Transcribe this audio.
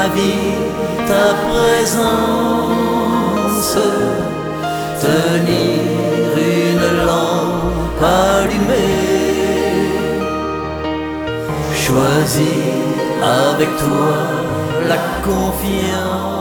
vie, ta présence, tenir une lampe allumée, choisis avec toi la confiance.